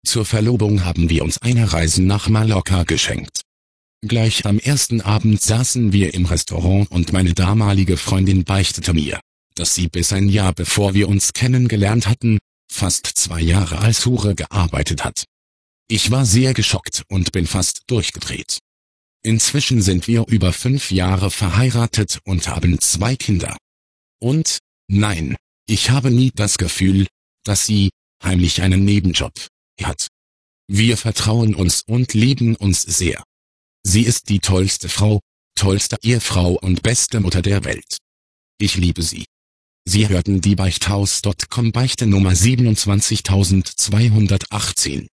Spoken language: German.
Zur Verlobung haben wir uns eine Reise nach Mallorca geschenkt. Gleich am ersten Abend saßen wir im Restaurant und meine damalige Freundin beichtete mir, dass sie bis ein Jahr bevor wir uns kennengelernt hatten, fast 2 Jahre als Hure gearbeitet hat. Ich war sehr geschockt und bin fast durchgedreht. Inzwischen sind wir über 5 Jahre verheiratet und haben 2 Kinder. Und, nein, ich habe nie das Gefühl, dass sie heimlich einen Nebenjob hat. Wir vertrauen uns und lieben uns sehr. Sie ist die tollste Frau, tollste Ehefrau und beste Mutter der Welt. Ich liebe sie. Sie hörten die Beichthaus.com Beichte Nummer 27218.